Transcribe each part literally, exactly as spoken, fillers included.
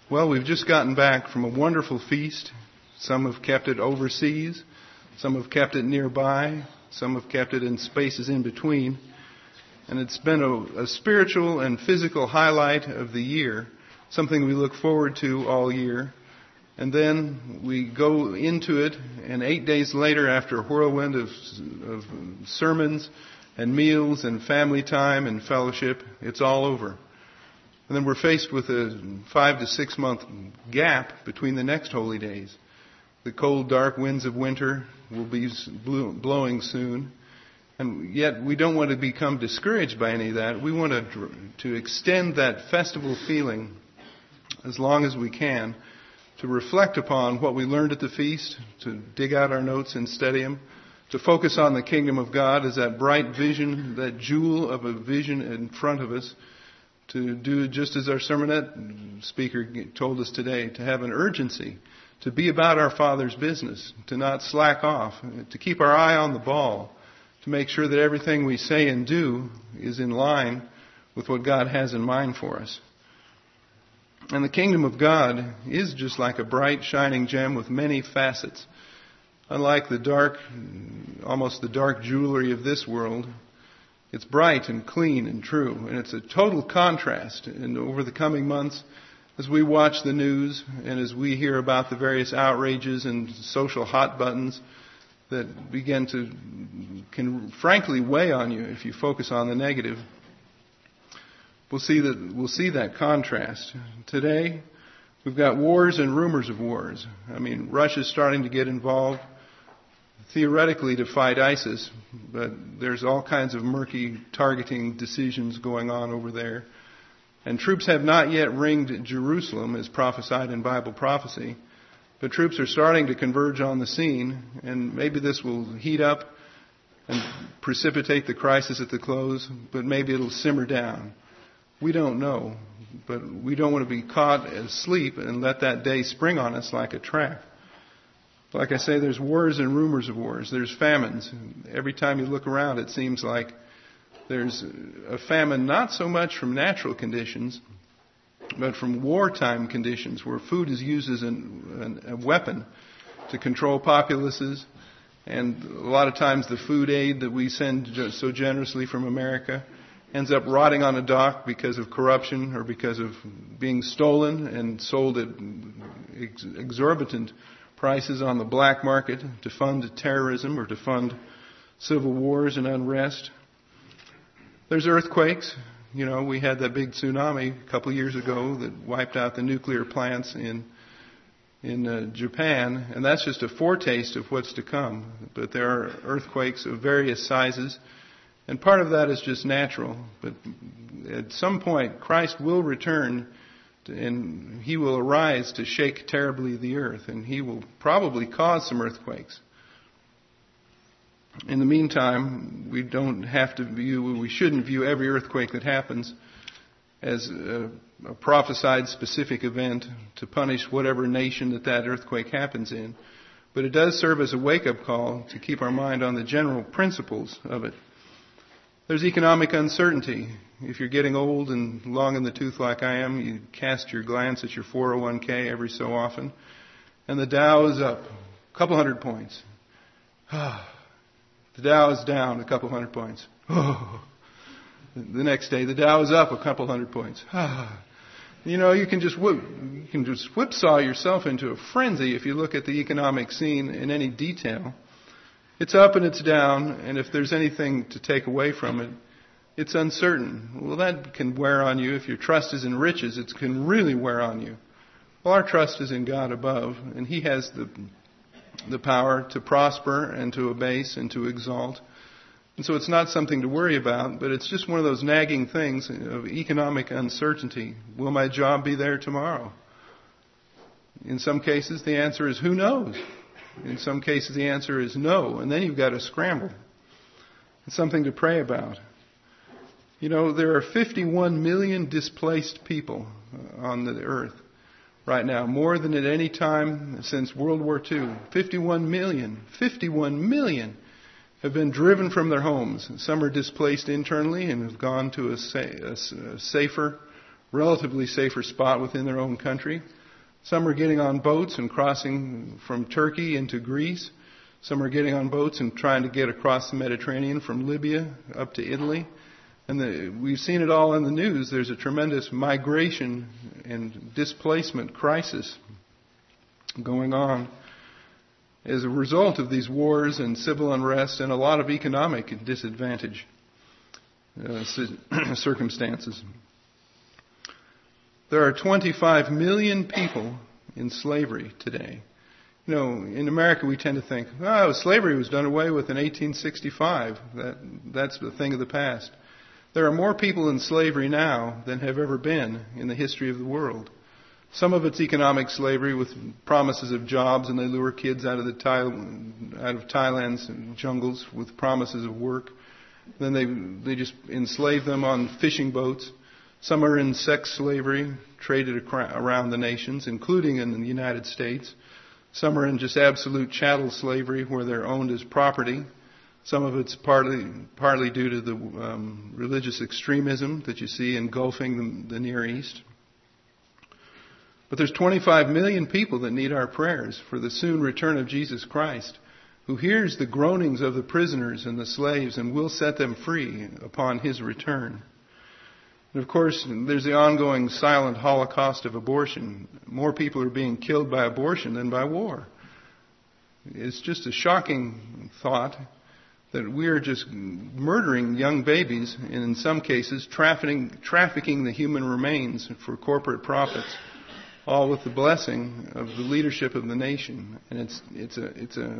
Well, we've just gotten back from a wonderful feast. Some have kept it overseas. Some have kept it nearby. Some have kept it in spaces in between. And it's been a, a spiritual and physical highlight of the year, something we look forward to all year. And then we go into it, and eight days later, after a whirlwind of, of sermons and meals and family time and fellowship, it's all over. And then we're faced with a five to six month gap between the next holy days. The cold, dark winds of winter will be blowing soon. And yet we don't want to become discouraged by any of that. We want to, to extend that festival feeling as long as we can, to reflect upon what we learned at the feast, to dig out our notes and study them, to focus on the kingdom of God as that bright vision, that jewel of a vision in front of us, to do just as our sermonette speaker told us today, to have an urgency, to be about our Father's business, to not slack off, to keep our eye on the ball, to make sure that everything we say and do is in line with what God has in mind for us. And the kingdom of God is just like a bright, shining gem with many facets. Unlike the dark, almost the dark jewelry of this world, it's bright and clean and true. And it's a total contrast. And over the coming months, as we watch the news and as we hear about the various outrages and social hot buttons that begin to, can frankly weigh on you if you focus on the negative, we'll see that, we'll see that contrast. Today, we've got wars and rumors of wars. I mean, Russia's starting to get involved, theoretically to fight ISIS, but there's all kinds of murky targeting decisions going on over there. And troops have not yet ringed Jerusalem as prophesied in Bible prophecy, but troops are starting to converge on the scene, and maybe this will heat up and precipitate the crisis at the close, but maybe it'll simmer down. We don't know, but we don't want to be caught asleep and let that day spring on us like a trap. Like I say, there's wars and rumors of wars. There's famines. Every time you look around, it seems like there's a famine not so much from natural conditions, but from wartime conditions where food is used as an, an, a weapon to control populaces. And a lot of times the food aid that we send so generously from America ends up rotting on a dock because of corruption or because of being stolen and sold at ex- exorbitant prices on the black market to fund terrorism or to fund civil wars and unrest. There's earthquakes. You know, we had that big tsunami a couple of years ago that wiped out the nuclear plants in in uh, Japan, and that's just a foretaste of what's to come. But there are earthquakes of various sizes, and part of that is just natural. But at some point, Christ will return, to, and He will arise to shake terribly the earth, and He will probably cause some earthquakes. In the meantime, we don't have to view, we shouldn't view every earthquake that happens as a, a prophesied specific event to punish whatever nation that that earthquake happens in. But it does serve as a wake-up call to keep our mind on the general principles of it. There's economic uncertainty. If you're getting old and long in the tooth like I am, you cast your glance at your four oh one k every so often, and the Dow is up a couple hundred points. The Dow is down a couple hundred points. Oh. The next day, the Dow is up a couple hundred points. You know, you can just whip, you can just whipsaw yourself into a frenzy if you look at the economic scene in any detail. It's up and it's down, and if there's anything to take away from it, it's uncertain. Well, that can wear on you. If your trust is in riches, it can really wear on you. Well, our trust is in God above, and He has the the power to prosper and to abase and to exalt. And so it's not something to worry about, but it's just one of those nagging things of economic uncertainty. Will my job be there tomorrow? In some cases, the answer is who knows? In some cases, the answer is no, and then you've got to scramble. It's something to pray about. You know, there are fifty-one million displaced people on the earth right now, more than at any time since World War Two. fifty-one million. fifty-one million have been driven from their homes. Some are displaced internally and have gone to a, sa- a safer, relatively safer spot within their own country. Some are getting on boats and crossing from Turkey into Greece. Some are getting on boats and trying to get across the Mediterranean from Libya up to Italy. And the, we've seen it all in the news. There's a tremendous migration and displacement crisis going on as a result of these wars and civil unrest and a lot of economic disadvantage uh, circumstances. There are twenty-five million people in slavery today. You know, in America we tend to think, oh, slavery was done away with in eighteen sixty-five. That, that's the thing of the past. There are more people in slavery now than have ever been in the history of the world. Some of it's economic slavery with promises of jobs, and they lure kids out of the Thai, out of Thailand's jungles with promises of work. Then they they just enslave them on fishing boats. Some are in sex slavery, traded around the nations, including in the United States. Some are in just absolute chattel slavery, where they're owned as property. Some of it's partly partly due to the um, religious extremism that you see engulfing the, the Near East. But there's twenty-five million people that need our prayers for the soon return of Jesus Christ, who hears the groanings of the prisoners and the slaves and will set them free upon His return. And of course, there's the ongoing silent holocaust of abortion. More people are being killed by abortion than by war. It's just a shocking thought that we are just murdering young babies and in some cases trafficking, trafficking the human remains for corporate profits, all with the blessing of the leadership of the nation. And it's it's a it's a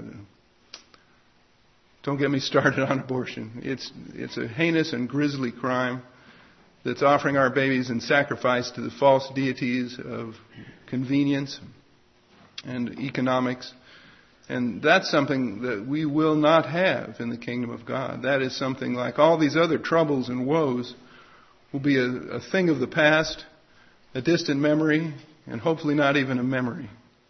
don't get me started on abortion. It's it's a heinous and grisly crime that's offering our babies in sacrifice to the false deities of convenience and economics. And that's something that we will not have in the kingdom of God. That is something like all these other troubles and woes will be a, a thing of the past, a distant memory, and hopefully not even a memory.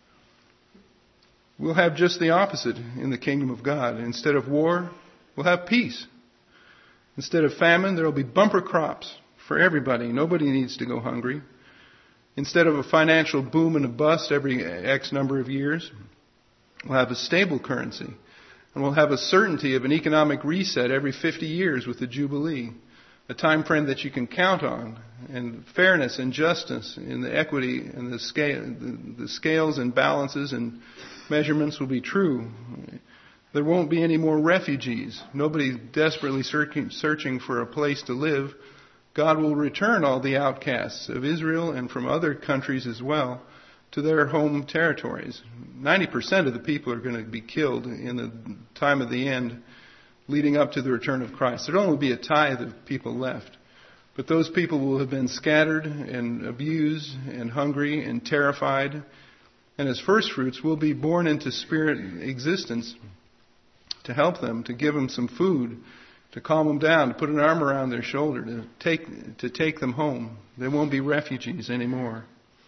We'll have just the opposite in the kingdom of God. Instead of war, we'll have peace. Instead of famine, there will be bumper crops for everybody. Nobody needs to go hungry. Instead of a financial boom and a bust every X number of years, we'll have a stable currency. And we'll have a certainty of an economic reset every fifty years with the Jubilee. A time frame that you can count on. And fairness and justice in the equity and the, scale, the, the scales and balances and measurements will be true. There won't be any more refugees. Nobody desperately searching, searching for a place to live. God will return all the outcasts of Israel and from other countries as well to their home territories. ninety percent of the people are going to be killed in the time of the end leading up to the return of Christ. There'll only be a tithe of people left. But those people will have been scattered and abused and hungry and terrified. And as first fruits will be born into spirit existence to help them, to give them some food, to calm them down, to put an arm around their shoulder, to take to take them home. They won't be refugees anymore.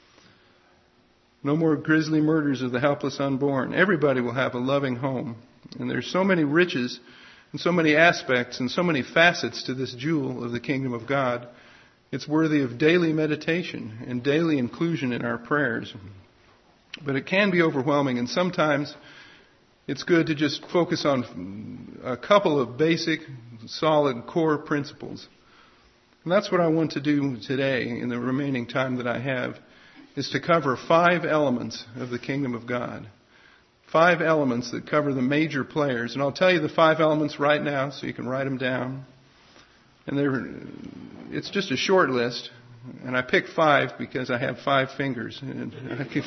No more grisly murders of the helpless unborn. Everybody will have a loving home. And there's so many riches and so many aspects and so many facets to this jewel of the kingdom of God. It's worthy of daily meditation and daily inclusion in our prayers. But it can be overwhelming, and sometimes it's good to just focus on a couple of basic, solid, core principles. And that's what I want to do today in the remaining time that I have, is to cover five elements of the kingdom of God. Five elements that cover the major players. And I'll tell you the five elements right now so you can write them down. And they're, it's just a short list. And I picked five because I have five fingers. And I can,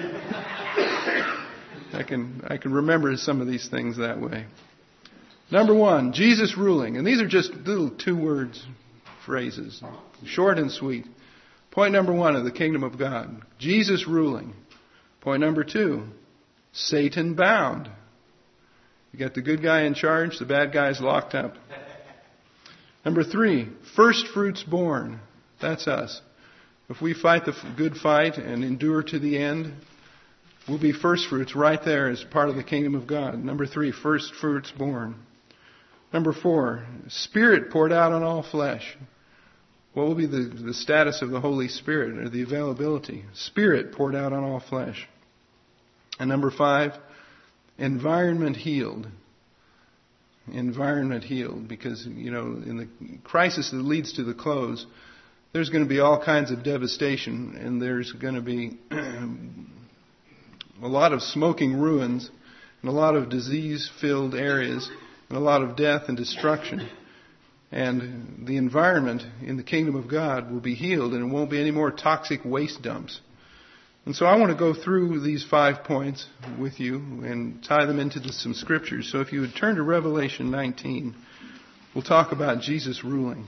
I can, I can remember some of these things that way. Number one, Jesus ruling. And these are just little two words, phrases, short and sweet. Point number one of the kingdom of God, Jesus ruling. Point number two, Satan bound. You got the good guy in charge, the bad guy's locked up. Number three, first fruits born. That's us. If we fight the good fight and endure to the end, we'll be first fruits right there as part of the kingdom of God. Number three, first fruits born. Number four, Spirit poured out on all flesh. What will be the, the status of the Holy Spirit, or the availability? Spirit poured out on all flesh. And number five, environment healed. Environment healed. Because, you know, in the crisis that leads to the close, there's going to be all kinds of devastation, and there's going to be a lot of smoking ruins, and a lot of disease-filled areas, and a lot of death and destruction. And the environment in the kingdom of God will be healed, and it won't be any more toxic waste dumps. And so I want to go through these five points with you and tie them into the, some scriptures. So if you would turn to Revelation nineteen, we'll talk about Jesus ruling.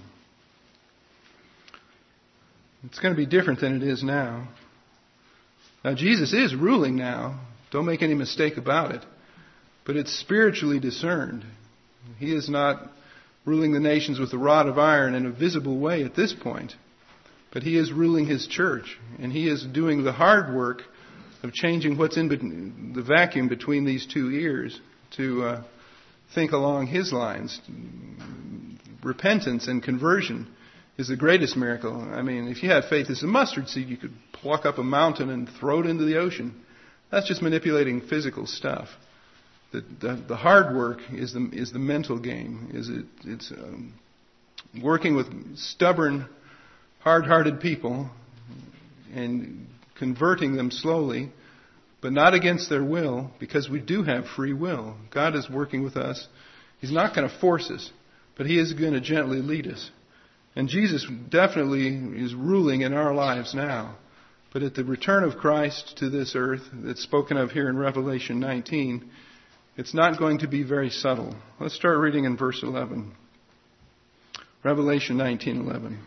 It's going to be different than it is now. Now, Jesus is ruling now. Don't make any mistake about it. But it's spiritually discerned. He is not ruling the nations with a rod of iron in a visible way at this point. But He is ruling His church. And He is doing the hard work of changing what's in the vacuum between these two ears to uh, think along His lines. Repentance and conversion is the greatest miracle. I mean, if you had faith as a mustard seed, you could pluck up a mountain and throw it into the ocean. That's just manipulating physical stuff. The, the, the hard work is the is the mental game. Is it? It's um, working with stubborn, hard-hearted people and converting them slowly, but not against their will, because we do have free will. God is working with us. He's not going to force us, but He is going to gently lead us. And Jesus definitely is ruling in our lives now. But at the return of Christ to this earth that's spoken of here in Revelation nineteen, it's not going to be very subtle. Let's start reading in verse eleven. Revelation nineteen eleven.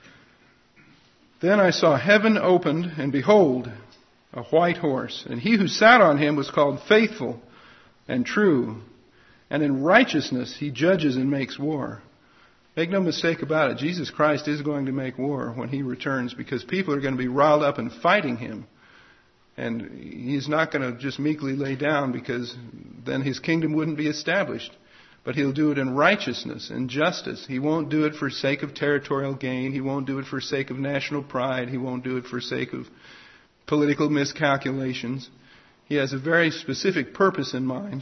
Then I saw heaven opened, and behold, a white horse. And he who sat on him was called Faithful and True. And in righteousness he judges and makes war. Make no mistake about it. Jesus Christ is going to make war when He returns, because people are going to be riled up and fighting Him. And He's not going to just meekly lay down, because then His kingdom wouldn't be established. But He'll do it in righteousness and justice. He won't do it for sake of territorial gain. He won't do it for sake of national pride. He won't do it for sake of political miscalculations. He has a very specific purpose in mind.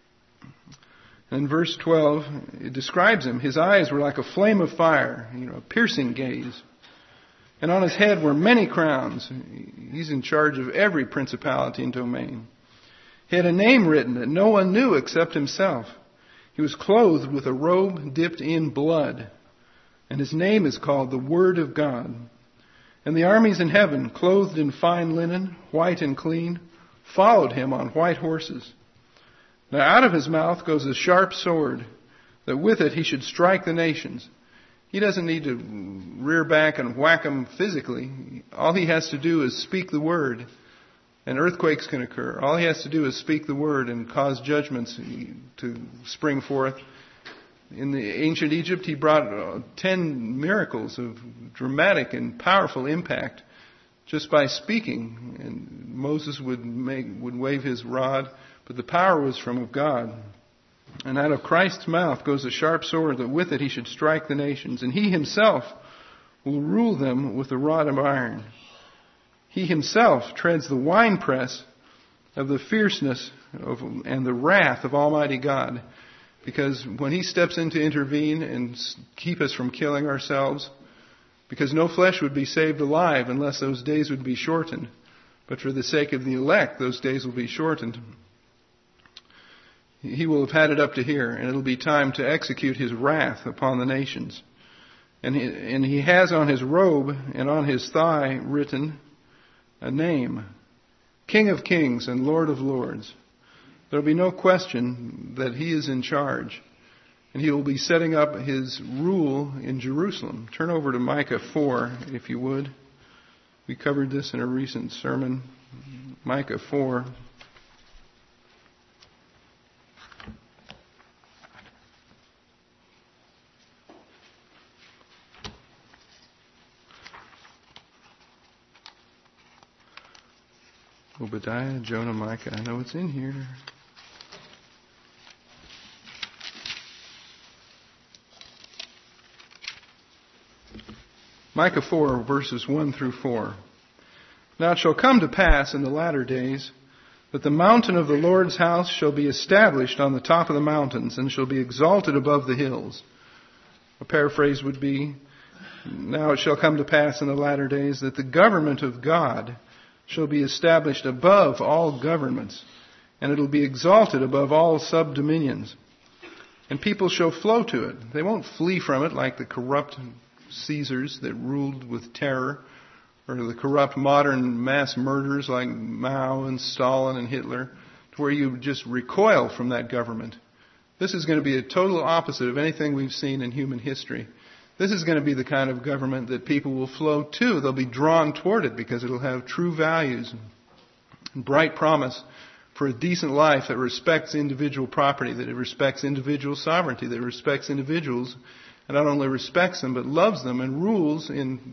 In verse twelve, it describes Him. His eyes were like a flame of fire, you know, a piercing gaze. And on His head were many crowns. He's in charge of every principality and domain. He had a name written that no one knew except Himself. He was clothed with a robe dipped in blood. And His name is called the Word of God. And the armies in heaven, clothed in fine linen, white and clean, followed Him on white horses. Now out of His mouth goes a sharp sword, that with it He should strike the nations. He doesn't need to rear back and whack them physically. All He has to do is speak the word, and earthquakes can occur. All He has to do is speak the word and cause judgments to spring forth. In the ancient Egypt, He brought ten miracles of dramatic and powerful impact just by speaking. And Moses would make would wave his rod, but the power was from of God. And out of Christ's mouth goes a sharp sword, that with it He should strike the nations. And He Himself will rule them with a rod of iron. He Himself treads the winepress of the fierceness of, and the wrath of Almighty God. Because when He steps in to intervene and keep us from killing ourselves, because no flesh would be saved alive unless those days would be shortened. But for the sake of the elect, those days will be shortened. He will have had it up to here, and it'll be time to execute His wrath upon the nations. And he, and he has on his robe and on his thigh written a name, King of Kings and Lord of Lords. There will be no question that He is in charge, and He will be setting up His rule in Jerusalem. Turn over to Micah four, if you would. We covered this in a recent sermon. Micah four. Obadiah, Jonah, Micah. I know it's in here. Micah four, verses one through four. Now it shall come to pass in the latter days that the mountain of the Lord's house shall be established on the top of the mountains and shall be exalted above the hills. A paraphrase would be, now it shall come to pass in the latter days that the government of God shall be established above all governments, and it will be exalted above all subdominions. And people shall flow to it. They won't flee from it like the corrupt Caesars that ruled with terror, or the corrupt modern mass murderers like Mao and Stalin and Hitler, to where you just recoil from that government. This is going to be a total opposite of anything we've seen in human history. This is going to be the kind of government that people will flow to. They'll be drawn toward it because it'll have true values and bright promise for a decent life that respects individual property, that it respects individual sovereignty, that it respects individuals, and not only respects them, but loves them and rules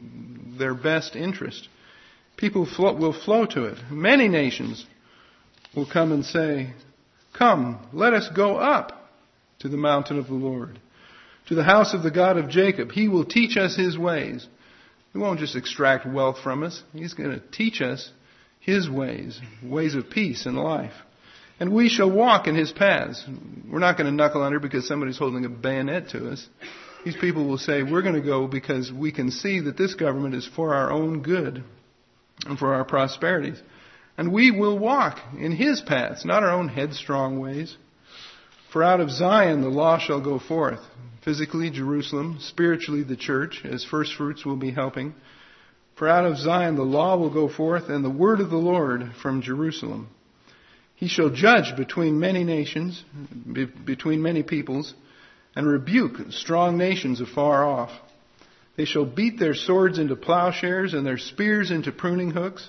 in their best interest. People flow, will flow to it. Many nations will come and say, come, let us go up to the mountain of the Lord, to the house of the God of Jacob. He will teach us His ways. He won't just extract wealth from us. He's going to teach us His ways, ways of peace and life. And we shall walk in His paths. We're not going to knuckle under because somebody's holding a bayonet to us. These people will say, we're going to go because we can see that this government is for our own good and for our prosperities. And we will walk in His paths, not our own headstrong ways. For out of Zion the law shall go forth. Physically, Jerusalem. Spiritually, the church, as first fruits will be helping. For out of Zion the law will go forth, and the word of the Lord from Jerusalem. He shall judge between many nations, be, between many peoples, and rebuke strong nations afar off. They shall beat their swords into plowshares and their spears into pruning hooks.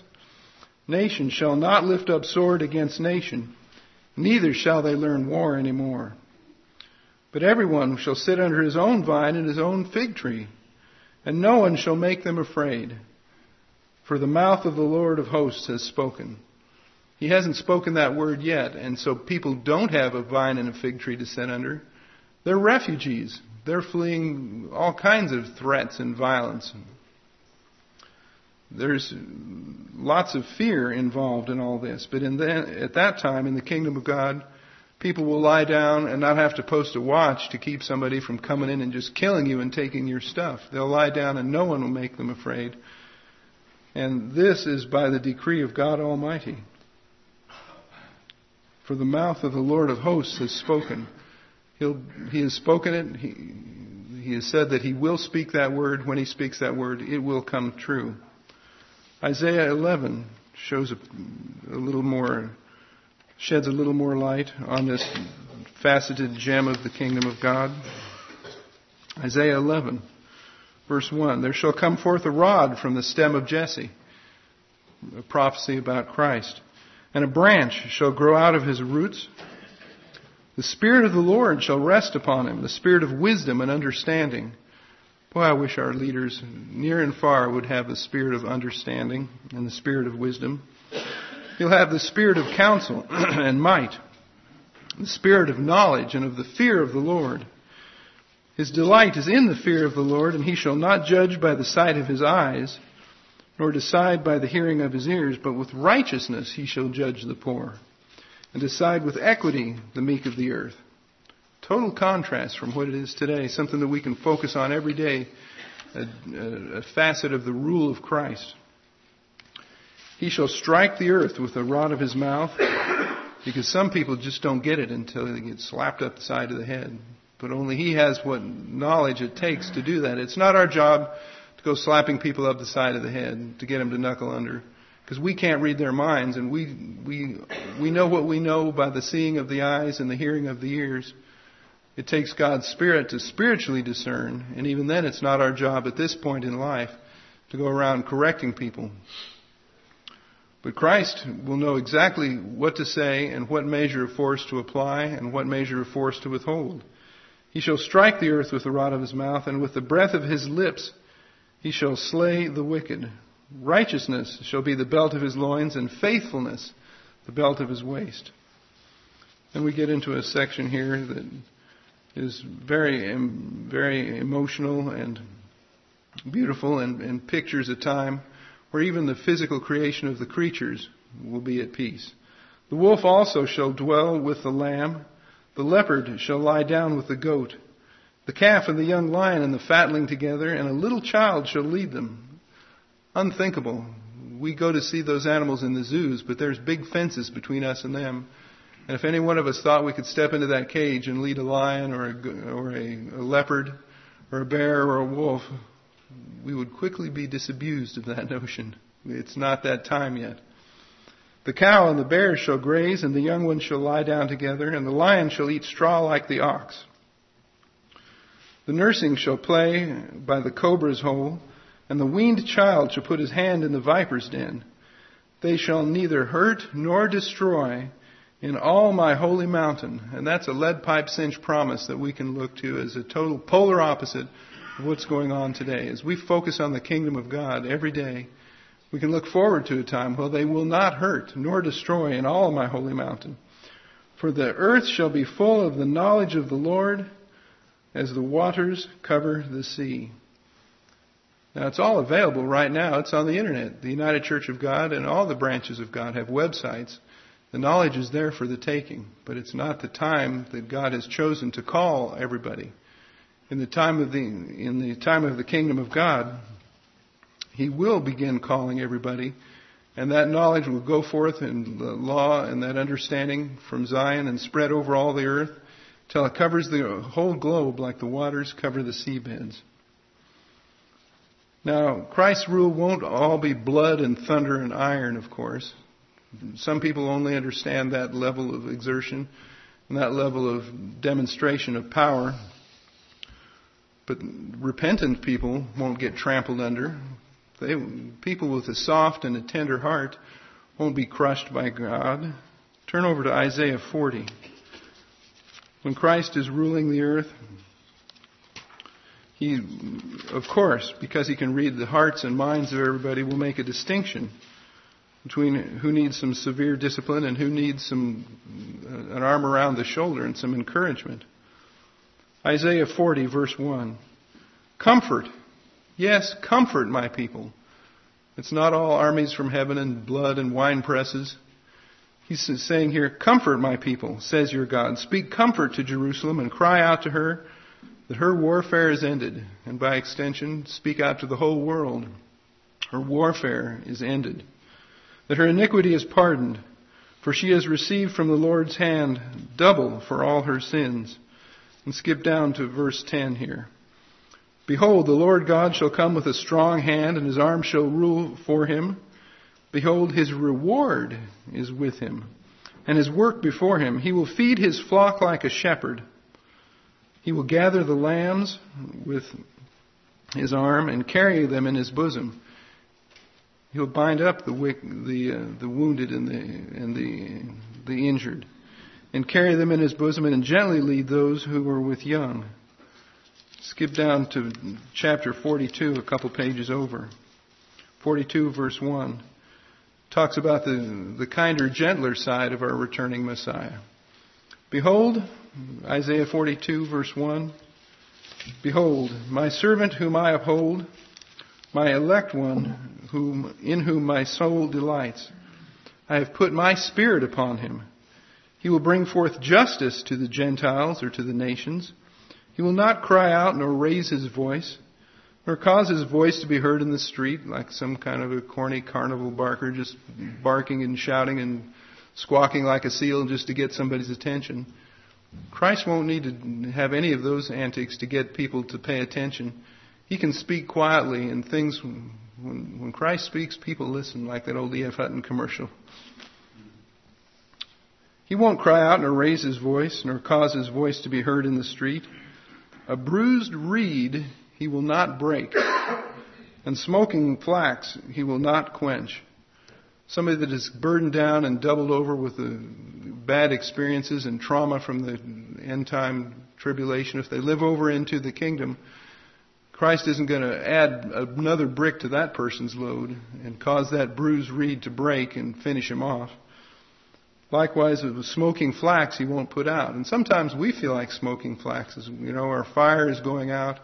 Nation shall not lift up sword against nation, neither shall they learn war any more. But everyone shall sit under his own vine and his own fig tree, and no one shall make them afraid. For the mouth of the Lord of hosts has spoken. He hasn't spoken that word yet, and so people don't have a vine and a fig tree to sit under. They're refugees. They're fleeing all kinds of threats and violence. There's lots of fear involved in all this. But in the, at that time, in the kingdom of God, people will lie down and not have to post a watch to keep somebody from coming in and just killing you and taking your stuff. They'll lie down and no one will make them afraid. And this is by the decree of God Almighty. For the mouth of the Lord of hosts has spoken. He'll, he has spoken it. He, he has said that He will speak that word. When He speaks that word, it will come true. Isaiah eleven shows a, a little more, sheds a little more light on this faceted gem of the kingdom of God. Isaiah eleven, verse one. There shall come forth a rod from the stem of Jesse. A prophecy about Christ. And a branch shall grow out of his roots. The Spirit of the Lord shall rest upon him, the Spirit of wisdom and understanding. Boy, I wish our leaders near and far would have the spirit of understanding and the spirit of wisdom. He'll have the spirit of counsel and might, the spirit of knowledge and of the fear of the Lord. His delight is in the fear of the Lord, and he shall not judge by the sight of his eyes, nor decide by the hearing of his ears, but with righteousness he shall judge the poor, and decide with equity the meek of the earth. Total contrast from what it is today, something that we can focus on every day, a, a, a facet of the rule of Christ. He shall strike the earth with the rod of his mouth, because some people just don't get it until they get slapped up the side of the head. But only He has what knowledge it takes to do that. It's not our job to go slapping people up the side of the head to get them to knuckle under, because we can't read their minds, and we we we know what we know by the seeing of the eyes and the hearing of the ears. It takes God's Spirit to spiritually discern, and even then it's not our job at this point in life to go around correcting people. But Christ will know exactly what to say and what measure of force to apply and what measure of force to withhold. He shall strike the earth with the rod of his mouth, and with the breath of his lips he shall slay the wicked. Righteousness shall be the belt of his loins, and faithfulness the belt of his waist. Then we get into a section here that is very, very emotional and beautiful and, and pictures a time where even the physical creation of the creatures will be at peace. The wolf also shall dwell with the lamb. The leopard shall lie down with the goat. The calf and the young lion and the fatling together, and a little child shall lead them. Unthinkable. We go to see those animals in the zoos, but there's big fences between us and them. And if any one of us thought we could step into that cage and lead a lion or a, or a, a leopard or a bear or a wolf, we would quickly be disabused of that notion. It's not that time yet. The cow and the bear shall graze, and the young ones shall lie down together, and the lion shall eat straw like the ox. The nursing shall play by the cobra's hole, and the weaned child shall put his hand in the viper's den. They shall neither hurt nor destroy in all my holy mountain. And that's a lead pipe cinch promise that we can look to as a total polar opposite of what's going on today. As we focus on the kingdom of God every day, we can look forward to a time where they will not hurt nor destroy in all my holy mountain. For the earth shall be full of the knowledge of the Lord as the waters cover the sea. Now, it's all available right now. It's on the internet. The United Church of God and all the branches of God have websites. The knowledge is there for the taking, but it's not the time that God has chosen to call everybody. In the time of the in the time of the kingdom of God, He will begin calling everybody, and that knowledge will go forth in the law and that understanding from Zion and spread over all the earth till it covers the whole globe like the waters cover the seabeds. Now, Christ's rule won't all be blood and thunder and iron, of course. Some people only understand that level of exertion and that level of demonstration of power. But repentant people won't get trampled under. They, people with a soft and a tender heart won't be crushed by God. Turn over to Isaiah forty. When Christ is ruling the earth, He, of course, because He can read the hearts and minds of everybody, will make a distinction between who needs some severe discipline and who needs some uh, an arm around the shoulder and some encouragement. Isaiah forty, verse one. Comfort. Yes, comfort my people. It's not all armies from heaven and blood and wine presses. He's saying here, comfort my people, says your God. Speak comfort to Jerusalem and cry out to her that her warfare is ended. And by extension, speak out to the whole world. Her warfare is ended. That her iniquity is pardoned, for she has received from the Lord's hand double for all her sins. And skip down to verse ten here. Behold, the Lord God shall come with a strong hand, and His arm shall rule for Him. Behold, His reward is with Him, and His work before Him. He will feed His flock like a shepherd. He will gather the lambs with His arm and carry them in His bosom. He'll bind up the the uh, the wounded and the and the the injured, and carry them in His bosom, and gently lead those who are with young. Skip down to chapter forty-two, a couple pages over. forty-two, verse one. Talks about the, the kinder, gentler side of our returning Messiah. Behold, Isaiah forty-two, verse one. Behold, my servant whom I uphold, my elect one, whom in whom my soul delights. I have put my spirit upon him. He will bring forth justice to the Gentiles, or to the nations. He will not cry out nor raise his voice, nor cause his voice to be heard in the street like some kind of a corny carnival barker just barking and shouting and squawking like a seal just to get somebody's attention. Christ won't need to have any of those antics to get people to pay attention. He can speak quietly, and things, when, when Christ speaks, people listen, like that old E F Hutton commercial. He won't cry out nor raise his voice, nor cause his voice to be heard in the street. A bruised reed he will not break, and smoking flax he will not quench. Somebody that is burdened down and doubled over with the bad experiences and trauma from the end time tribulation, if they live over into the kingdom, Christ isn't going to add another brick to that person's load and cause that bruised reed to break and finish him off. Likewise, with smoking flax, he won't put out. And sometimes we feel like smoking flax. You know, our fire is going out.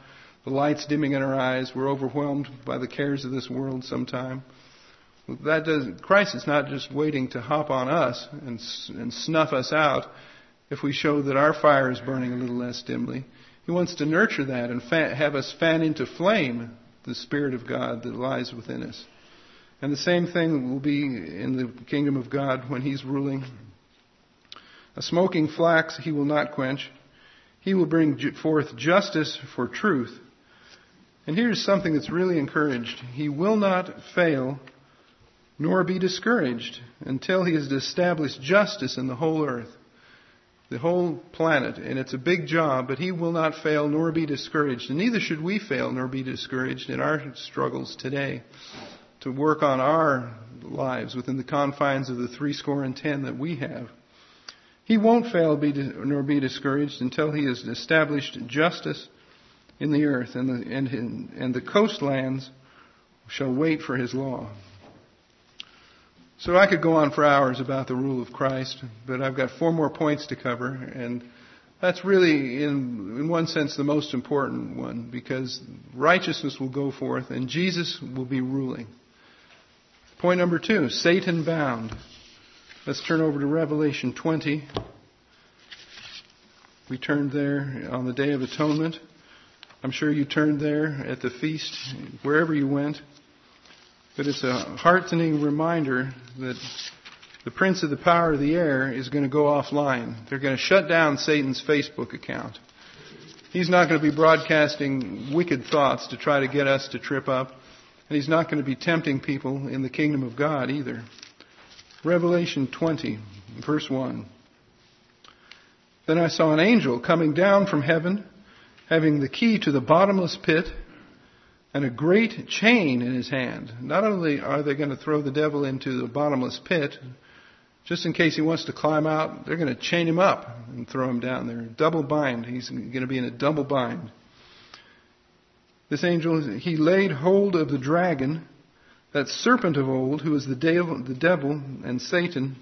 the light's dimming in our eyes, we're overwhelmed by the cares of this world sometime. That does, Christ is not just waiting to hop on us and, and snuff us out if we show that our fire is burning a little less dimly. He wants to nurture that and fa- have us fan into flame the Spirit of God that lies within us. And the same thing will be in the kingdom of God when He's ruling. A smoking flax He will not quench. He will bring forth justice for truth. And here's something that's really encouraged. He will not fail nor be discouraged until He has established justice in the whole earth, the whole planet. And it's a big job, but He will not fail nor be discouraged. And neither should we fail nor be discouraged in our struggles today to work on our lives within the confines of the three score and ten that we have. He won't fail be, nor be discouraged until He has established justice in the earth, and the, and, and the coastlands shall wait for His law. So I could go on for hours about the rule of Christ, but I've got four more points to cover, and that's really, in, in one sense, the most important one, because righteousness will go forth and Jesus will be ruling. Point number two, Satan bound. Let's turn over to Revelation twenty. We turned there on the Day of Atonement. I'm sure you turned there at the feast, wherever you went. But it's a heartening reminder that the prince of the power of the air is going to go offline. They're going to shut down Satan's Facebook account. He's not going to be broadcasting wicked thoughts to try to get us to trip up. And he's not going to be tempting people in the kingdom of God either. Revelation twenty, verse one. Then I saw an angel coming down from heaven, having the key to the bottomless pit and a great chain in his hand. Not only are they going to throw the devil into the bottomless pit, just in case he wants to climb out, they're going to chain him up and throw him down there. Double bind. He's going to be in a double bind. This angel, he laid hold of the dragon, that serpent of old, who is the devil, the devil and Satan,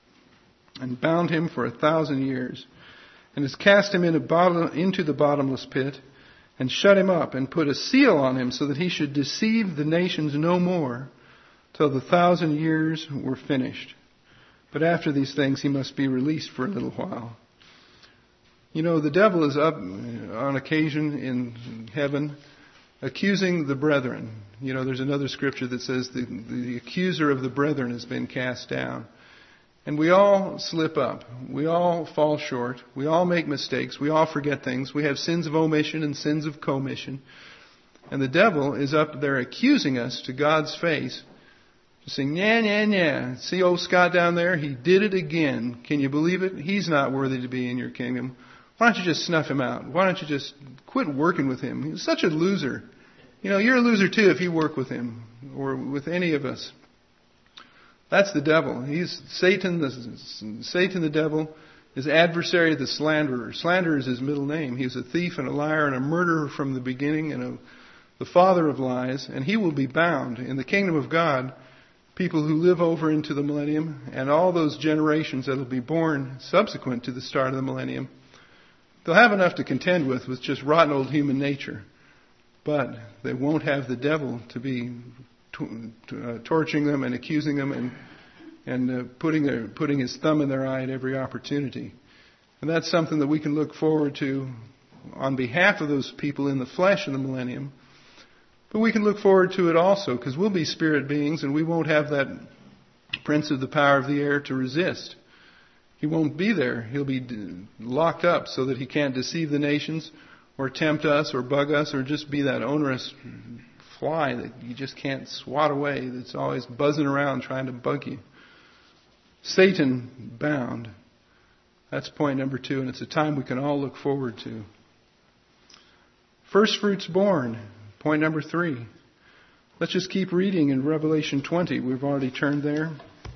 and bound him for a thousand years, and has cast him into, bottom, into the bottomless pit, and shut him up, and put a seal on him, so that he should deceive the nations no more, till the thousand years were finished. But after these things he must be released for a little while. You know, the devil is up on occasion in heaven, accusing the brethren. You know, there's another scripture that says the, the accuser of the brethren has been cast down. And we all slip up. We all fall short. We all make mistakes. We all forget things. We have sins of omission and sins of commission. And the devil is up there accusing us to God's face, just saying, yeah, yeah, yeah. See old Scott down there? He did it again. Can you believe it? He's not worthy to be in your kingdom. Why don't you just snuff him out? Why don't you just quit working with him? He's such a loser. You know, you're a loser too if you work with him or with any of us. That's the devil. He's Satan, the, Satan the devil, his adversary, the slanderer. Slanderer is his middle name. He's a thief and a liar and a murderer from the beginning and a, the father of lies. And he will be bound. In the kingdom of God, people who live over into the millennium and all those generations that will be born subsequent to the start of the millennium, they'll have enough to contend with with just rotten old human nature. But they won't have the devil to be to, to, uh, torturing them and accusing them and and uh, putting their putting his thumb in their eye at every opportunity. And that's something that we can look forward to on behalf of those people in the flesh in the millennium. But we can look forward to it also because we'll be spirit beings and we won't have that prince of the power of the air to resist. He won't be there. He'll be locked up so that he can't deceive the nations or tempt us or bug us or just be that onerous fly that you just can't swat away, that's always buzzing around trying to bug you. Satan bound. That's point number two, and it's a time we can all look forward to. First fruits born. Point number three. Let's just keep reading in Revelation twenty. We've already turned there.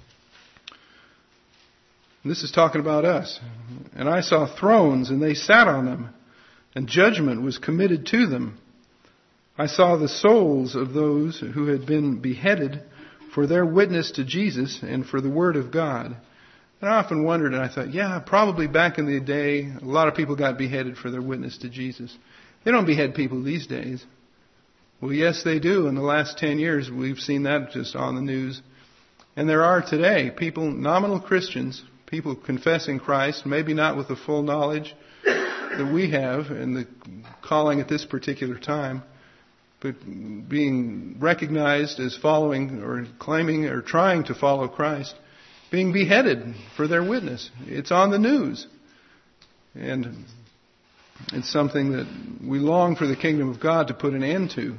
And this is talking about us. And I saw thrones, and they sat on them, and judgment was committed to them. I saw the souls of those who had been beheaded for their witness to Jesus and for the word of God. And I often wondered, and I thought, yeah, probably back in the day, a lot of people got beheaded for their witness to Jesus. They don't behead people these days. Well, yes, they do. In the last ten years, we've seen that just on the news. And there are today people, nominal Christians, people confessing Christ, maybe not with the full knowledge that we have and the calling at this particular time, but being recognized as following or claiming or trying to follow Christ, being beheaded for their witness. It's on the news. And it's something that we long for the kingdom of God to put an end to.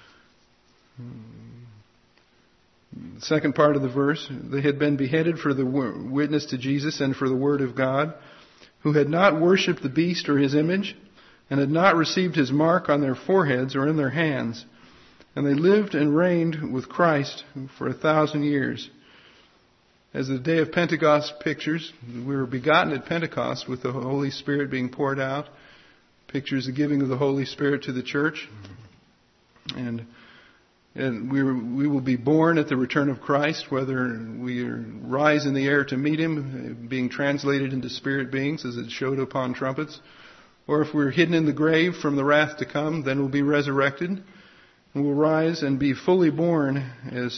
The second part of the verse, they had been beheaded for the witness to Jesus and for the word of God, who had not worshipped the beast or his image, and had not received his mark on their foreheads or in their hands. And they lived and reigned with Christ for a thousand years. As the day of Pentecost pictures, we were begotten at Pentecost with the Holy Spirit being poured out. Pictures the giving of the Holy Spirit to the church. And, and we, we will be born at the return of Christ, whether we rise in the air to meet Him, being translated into spirit beings as it showed upon trumpets, or if we're hidden in the grave from the wrath to come, then we'll be resurrected. And we'll rise and be fully born as,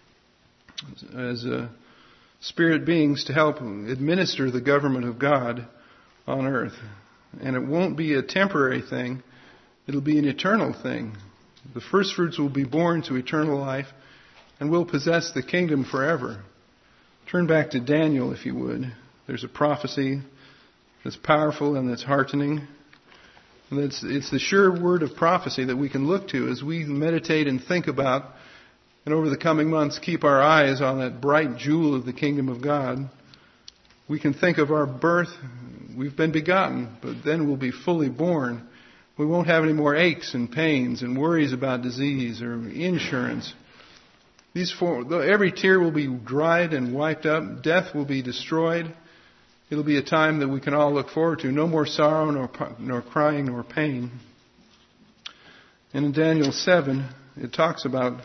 as uh, spirit beings to help administer the government of God on earth. And it won't be a temporary thing. It'll be an eternal thing. The first fruits will be born to eternal life and will possess the kingdom forever. Turn back to Daniel, if you would. There's a prophecy that's powerful and that's heartening. And it's, it's the sure word of prophecy that we can look to as we meditate and think about, and over the coming months keep our eyes on that bright jewel of the kingdom of God. We can think of our birth. We've been begotten, but then we'll be fully born. We won't have any more aches and pains and worries about disease or insurance. These four, every tear will be dried and wiped up. Death will be destroyed. It'll be a time that we can all look forward to. No more sorrow, nor, nor crying, nor pain. And in Daniel seven, it talks about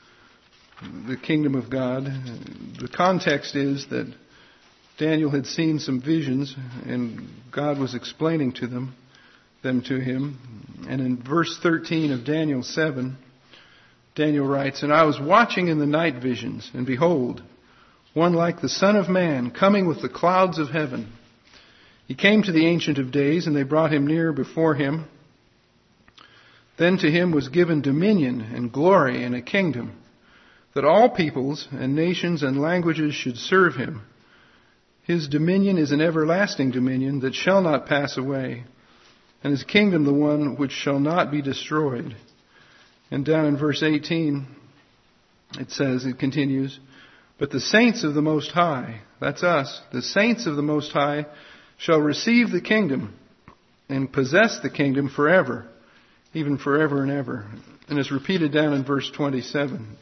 the kingdom of God. The context is that Daniel had seen some visions, and God was explaining to them, them to him. And in verse thirteen of Daniel seven, Daniel writes, "And I was watching in the night visions, and behold, one like the Son of Man, coming with the clouds of heaven. He came to the Ancient of Days, and they brought him near before him. Then to him was given dominion and glory and a kingdom, that all peoples and nations and languages should serve him. His dominion is an everlasting dominion that shall not pass away, and his kingdom the one which shall not be destroyed." And down in verse eighteen, it says, it continues, "But the saints of the Most High," that's us, "the saints of the Most High shall receive the kingdom and possess the kingdom forever, even forever and ever." And it's repeated down in verse twenty-seven.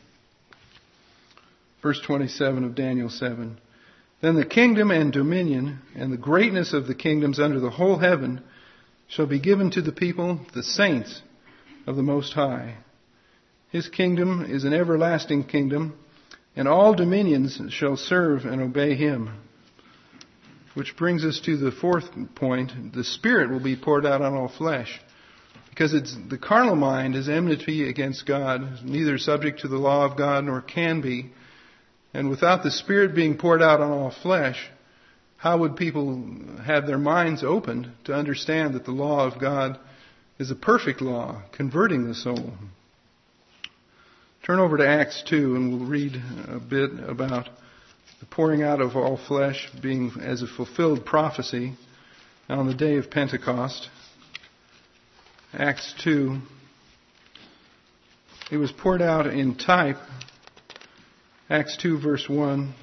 Verse twenty-seven of Daniel seven. "Then the kingdom and dominion and the greatness of the kingdoms under the whole heaven shall be given to the people, the saints of the Most High. His kingdom is an everlasting kingdom, and all dominions shall serve and obey him." Which brings us to the fourth point. The Spirit will be poured out on all flesh. Because it's the carnal mind is enmity against God, neither subject to the law of God nor can be. And without the Spirit being poured out on all flesh, how would people have their minds opened to understand that the law of God is a perfect law, converting the soul? Turn over to Acts two and we'll read a bit about the pouring out of all flesh being as a fulfilled prophecy on the day of Pentecost. Acts two. It was poured out in type. Acts two verse one.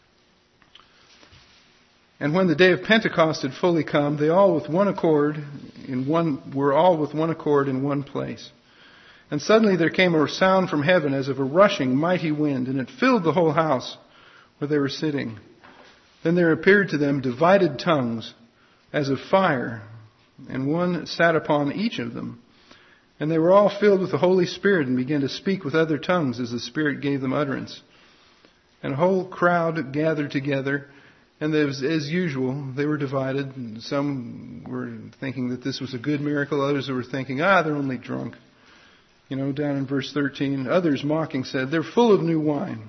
"And when the day of Pentecost had fully come, they all with one accord in one were all with one accord in one place. And suddenly there came a sound from heaven as of a rushing mighty wind, and it filled the whole house where they were sitting. Then there appeared to them divided tongues as of fire, and one sat upon each of them. And they were all filled with the Holy Spirit and began to speak with other tongues as the Spirit gave them utterance. And a whole crowd gathered together, And as, as usual, they were divided. Some were thinking that this was a good miracle. Others were thinking, ah, they're only drunk. You know, down in verse thirteen, others mocking said, they're full of new wine.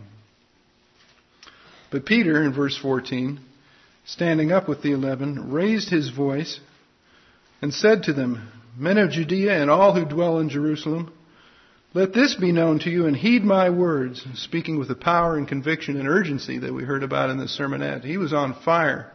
But Peter, in verse fourteen, standing up with the eleven, raised his voice and said to them, men of Judea and all who dwell in Jerusalem, let this be known to you and heed my words, speaking with the power and conviction and urgency that we heard about in the sermonette. He was on fire.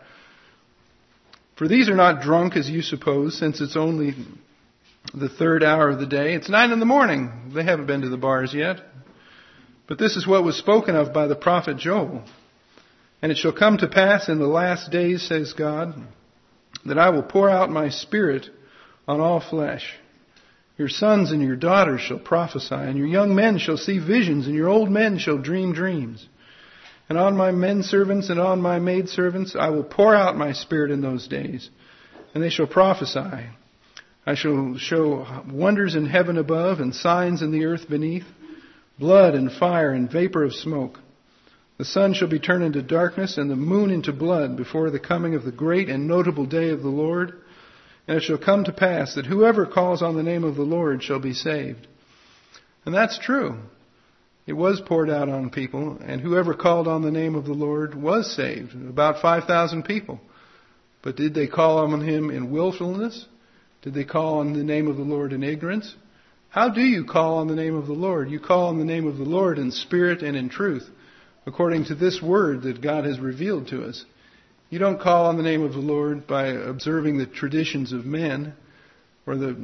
For these are not drunk as you suppose, since it's only the third hour of the day. It's nine in the morning. They haven't been to the bars yet. But this is what was spoken of by the prophet Joel. And it shall come to pass in the last days, says God, that I will pour out my spirit on all flesh. Your sons and your daughters shall prophesy, and your young men shall see visions, and your old men shall dream dreams. And on my men servants and on my maid servants I will pour out my spirit in those days, and they shall prophesy. I shall show wonders in heaven above and signs in the earth beneath, blood and fire and vapor of smoke. The sun shall be turned into darkness and the moon into blood before the coming of the great and notable day of the Lord. And it shall come to pass that whoever calls on the name of the Lord shall be saved. And that's true. It was poured out on people, and whoever called on the name of the Lord was saved. About five thousand people. But did they call on him in willfulness? Did they call on the name of the Lord in ignorance? How do you call on the name of the Lord? You call on the name of the Lord in spirit and in truth, according to this word that God has revealed to us. You don't call on the name of the Lord by observing the traditions of men or the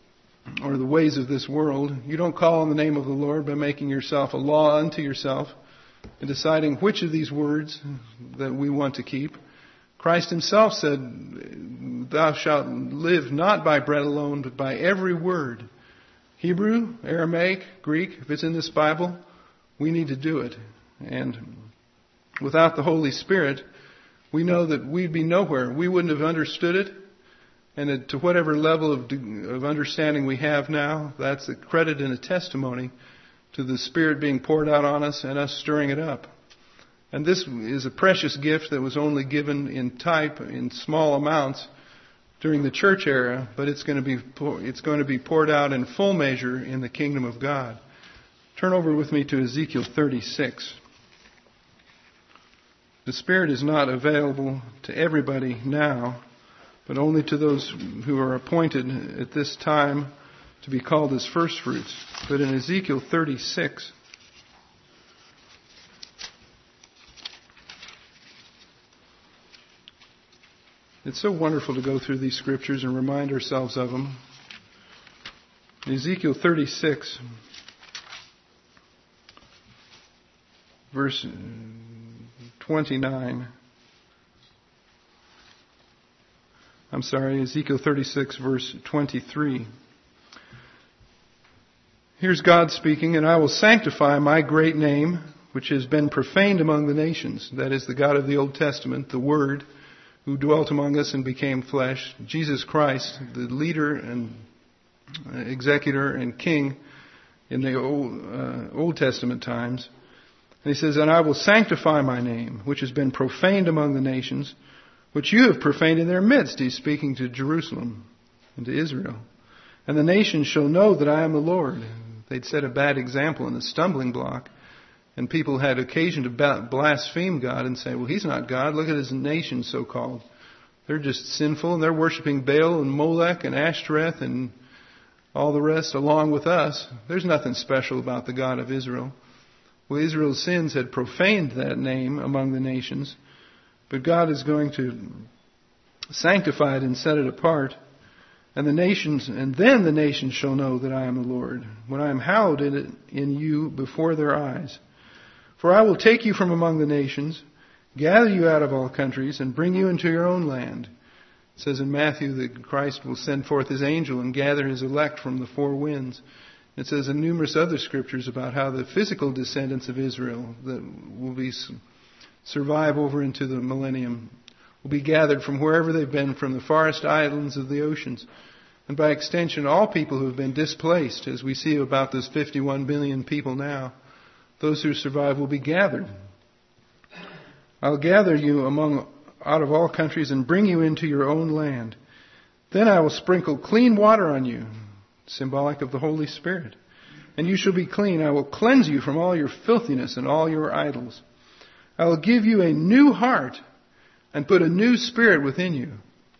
or the ways of this world. You don't call on the name of the Lord by making yourself a law unto yourself and deciding which of these words that we want to keep. Christ himself said, thou shalt live not by bread alone, but by every word. Hebrew, Aramaic, Greek, if it's in this Bible, we need to do it. And without the Holy Spirit, we know that we'd be nowhere. We wouldn't have understood it. And to whatever level of, of understanding we have now, that's a credit and a testimony to the Spirit being poured out on us and us stirring it up. And this is a precious gift that was only given in type, in small amounts, during the church era, but it's going to be it's going to be poured out in full measure in the kingdom of God. Turn over with me to Ezekiel thirty-six. The Spirit is not available to everybody now, but only to those who are appointed at this time to be called as first fruits. But in Ezekiel thirty-six, it's so wonderful to go through these scriptures and remind ourselves of them. Ezekiel thirty-six, verse twenty-nine. I'm sorry, Ezekiel thirty-six, verse twenty-three. Here's God speaking, and I will sanctify my great name, which has been profaned among the nations. That is the God of the Old Testament, the Word, who dwelt among us and became flesh, Jesus Christ, the leader and executor and king in the Old, uh, Old Testament times. And he says, and I will sanctify my name, which has been profaned among the nations, which you have profaned in their midst. He's speaking to Jerusalem and to Israel. And the nations shall know that I am the Lord. They'd set a bad example and a stumbling block. And people had occasion to blaspheme God and say, well, he's not God. Look at his nation, so-called. They're just sinful, and they're worshiping Baal and Molech and Ashtoreth and all the rest along with us. There's nothing special about the God of Israel. Well, Israel's sins had profaned that name among the nations, but God is going to sanctify it and set it apart. And the nations, and then the nations shall know that I am the Lord, when I am hallowed in it in you before their eyes. For I will take you from among the nations, gather you out of all countries, and bring you into your own land. It says in Matthew that Christ will send forth his angel and gather his elect from the four winds. It says in numerous other scriptures about how the physical descendants of Israel that will be survive over into the millennium will be gathered from wherever they've been, from the farthest islands of the oceans. And by extension, all people who have been displaced, as we see about those fifty-one billion people now, those who survive will be gathered. I'll gather you among out of all countries and bring you into your own land. Then I will sprinkle clean water on you, symbolic of the Holy Spirit, and you shall be clean. I will cleanse you from all your filthiness and all your idols. I will give you a new heart and put a new spirit within you.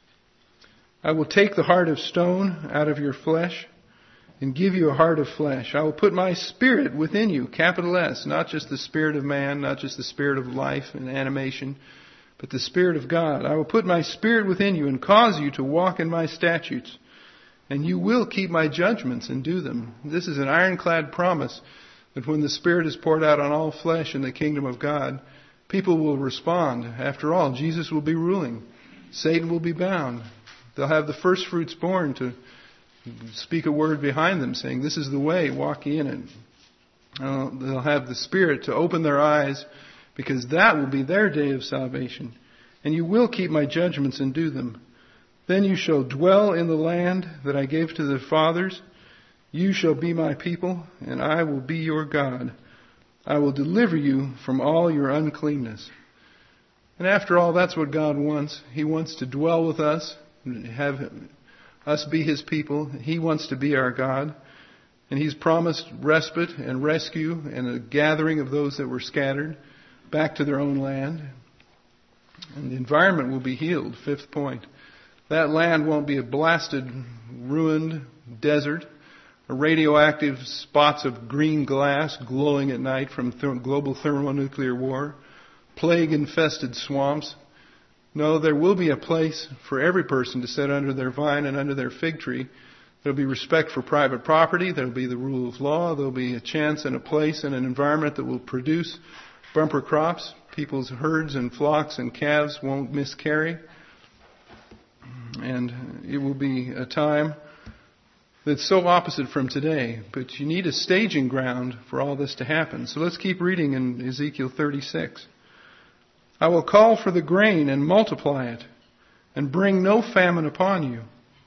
I will take the heart of stone out of your flesh and give you a heart of flesh. I will put my spirit within you, capital S, not just the spirit of man, not just the spirit of life and animation, but the Spirit of God. I will put my spirit within you and cause you to walk in my statutes, and you will keep my judgments and do them. This is an ironclad promise that when the Spirit is poured out on all flesh in the kingdom of God, people will respond. After all, Jesus will be ruling. Satan will be bound. They'll have the first fruits born to speak a word behind them saying, this is the way, walk ye in it. Uh, they'll have the Spirit to open their eyes, because that will be their day of salvation. And you will keep my judgments and do them. Then you shall dwell in the land that I gave to the fathers. You shall be my people, and I will be your God. I will deliver you from all your uncleanness. And after all, that's what God wants. He wants to dwell with us, have us be His people. He wants to be our God. And He's promised respite and rescue and a gathering of those that were scattered back to their own land. And the environment will be healed. Fifth point. That land won't be a blasted, ruined desert, or radioactive spots of green glass glowing at night from th- global thermonuclear war, plague-infested swamps. No, there will be a place for every person to sit under their vine and under their fig tree. There will be respect for private property. There will be the rule of law. There will be a chance and a place and an environment that will produce bumper crops. People's herds and flocks and calves won't miscarry. And it will be a time that's so opposite from today. But you need a staging ground for all this to happen. So let's keep reading in Ezekiel thirty-six. I will call for the grain and multiply it, and bring no famine upon you.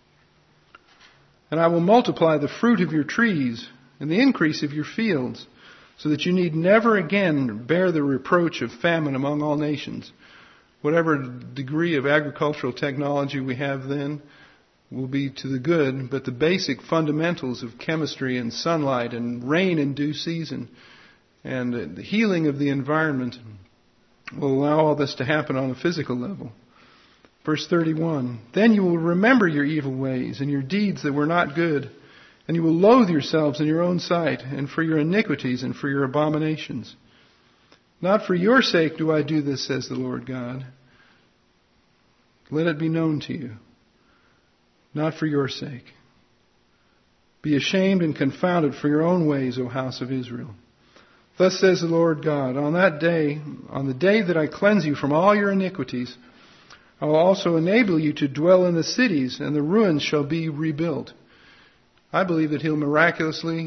And I will multiply the fruit of your trees and the increase of your fields, so that you need never again bear the reproach of famine among all nations. Whatever degree of agricultural technology we have then will be to the good, but the basic fundamentals of chemistry and sunlight and rain in due season and the healing of the environment will allow all this to happen on a physical level. Verse thirty-one, then you will remember your evil ways and your deeds that were not good, and you will loathe yourselves in your own sight, and for your iniquities and for your abominations. Not for your sake do I do this, says the Lord God. Let it be known to you. Not for your sake. Be ashamed and confounded for your own ways, O house of Israel. Thus says the Lord God, on that day, on the day that I cleanse you from all your iniquities, I will also enable you to dwell in the cities, and the ruins shall be rebuilt. I believe that He'll miraculously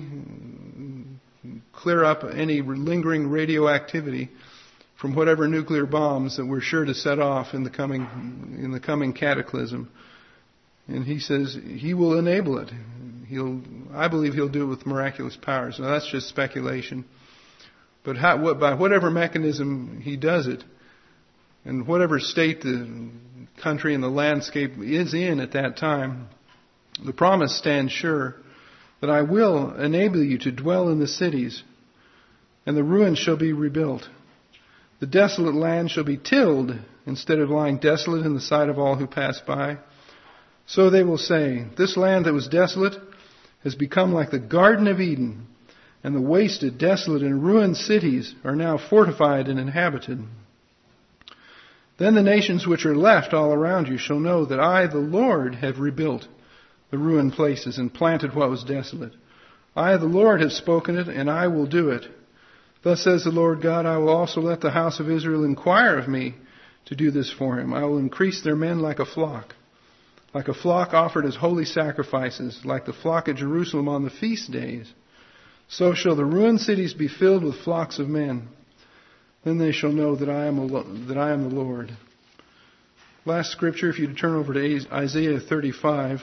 clear up any lingering radioactivity from whatever nuclear bombs that we're sure to set off in the coming in the coming cataclysm. And He says He will enable it. He'll, I believe He'll do it with miraculous powers. Now that's just speculation. But how, what, by whatever mechanism He does it, and whatever state the country and the landscape is in at that time, the promise stands sure that I will enable you to dwell in the cities, and the ruins shall be rebuilt. The desolate land shall be tilled instead of lying desolate in the sight of all who pass by. So they will say, this land that was desolate has become like the Garden of Eden, and the wasted, desolate, and ruined cities are now fortified and inhabited. Then the nations which are left all around you shall know that I, the Lord, have rebuilt the ruined places and planted what was desolate. I, the Lord, have spoken it, and I will do it. Thus says the Lord God, I will also let the house of Israel inquire of me to do this for him. I will increase their men like a flock, like a flock offered as holy sacrifices, like the flock at Jerusalem on the feast days. So shall the ruined cities be filled with flocks of men. Then they shall know that I am a, that I am the Lord. Last scripture, if you turn over to Isaiah thirty-five,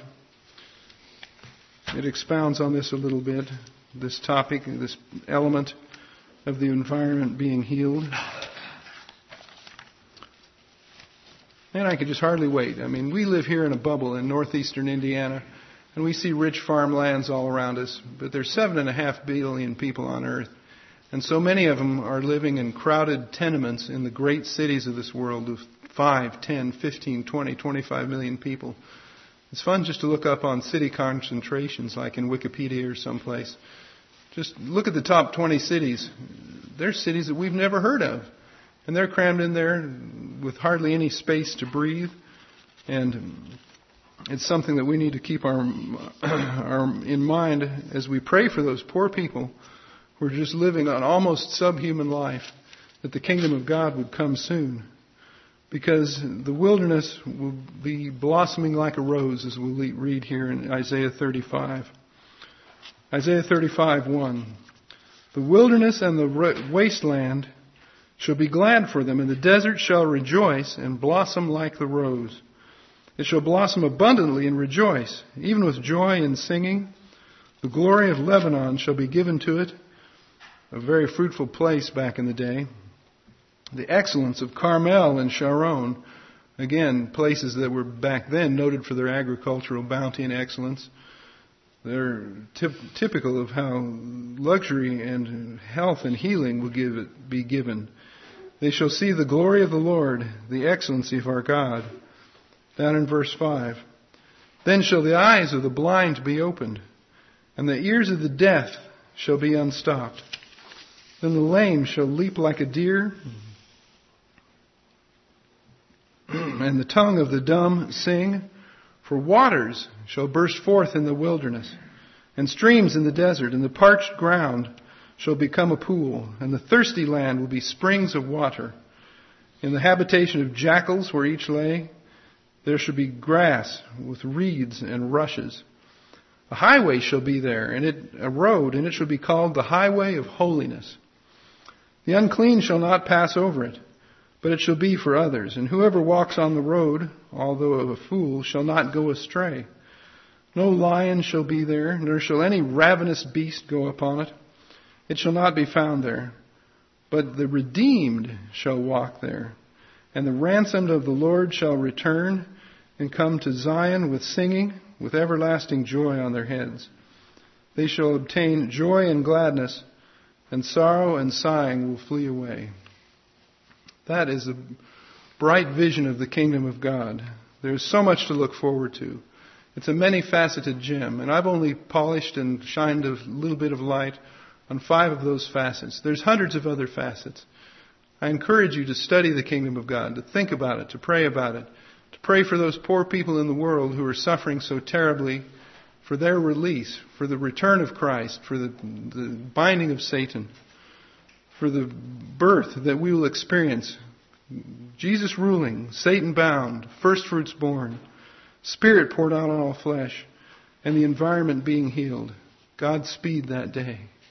it expounds on this a little bit, this topic, this element of the environment being healed. man, I could just hardly wait. I mean, we live here in a bubble in northeastern Indiana, and we see rich farmlands all around us, but there's seven and a half billion people on earth. And so many of them are living in crowded tenements in the great cities of this world of five, ten, fifteen, twenty, twenty-five million people. It's fun just to look up on city concentrations like in Wikipedia or someplace. Just look at the top twenty cities. They're cities that we've never heard of. And they're crammed in there with hardly any space to breathe. And it's something that we need to keep our, our in mind as we pray for those poor people who are just living an almost subhuman life, that the kingdom of God would come soon. Because the wilderness will be blossoming like a rose, as we'll read here in Isaiah thirty-five. Isaiah thirty-five, one. The wilderness and the wasteland shall be glad for them, and the desert shall rejoice and blossom like the rose. It shall blossom abundantly and rejoice, even with joy and singing. The glory of Lebanon shall be given to it, a very fruitful place back in the day. The excellence of Carmel and Sharon, again, places that were back then noted for their agricultural bounty and excellence. They're tip, typical of how luxury and health and healing will give it, be given. They shall see the glory of the Lord, the excellency of our God. Down in verse five. Then shall the eyes of the blind be opened, and the ears of the deaf shall be unstopped. Then the lame shall leap like a deer, and the tongue of the dumb sing. For waters shall burst forth in the wilderness, and streams in the desert, and the parched ground shall become a pool, and the thirsty land will be springs of water. In the habitation of jackals where each lay, there shall be grass with reeds and rushes. A highway shall be there, and it a road, and it shall be called the highway of holiness. The unclean shall not pass over it, but it shall be for others. And whoever walks on the road, although of a fool, shall not go astray. No lion shall be there, nor shall any ravenous beast go upon it. It shall not be found there. But the redeemed shall walk there. And the ransomed of the Lord shall return and come to Zion with singing, with everlasting joy on their heads. They shall obtain joy and gladness, and sorrow and sighing will flee away. That is a bright vision of the kingdom of God. There's so much to look forward to. It's a many-faceted gem, and I've only polished and shined a little bit of light on five of those facets. There's hundreds of other facets. I encourage you to study the kingdom of God, to think about it, to pray about it, to pray for those poor people in the world who are suffering so terribly, for their release, for the return of Christ, for the, the binding of Satan, for the birth that we will experience. Jesus ruling, Satan bound, first fruits born, Spirit poured out on all flesh, and the environment being healed. God speed that day.